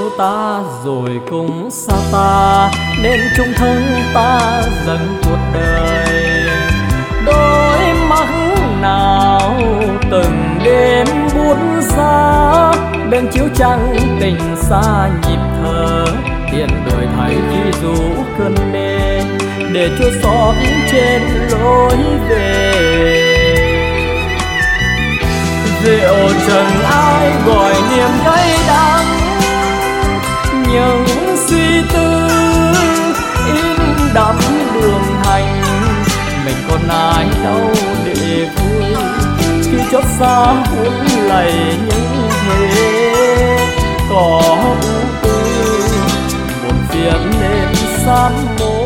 ta rồi cũng xa ta, nên chung thân ta dần cuộc đời. Đôi mắt nào từng đêm buốt giá, bên chiếu trăng tình xa nhịp thở, tiền đổi thay khi rủ cơn đê để chua xót trên lối về. Rượu trần ai gọi niềm cay đắng, những suy tư in đắm đường hành. Mình còn ai đâu để vui khi chót xa hút lầy những thế. Có u tư buồn phiền nên sám mối.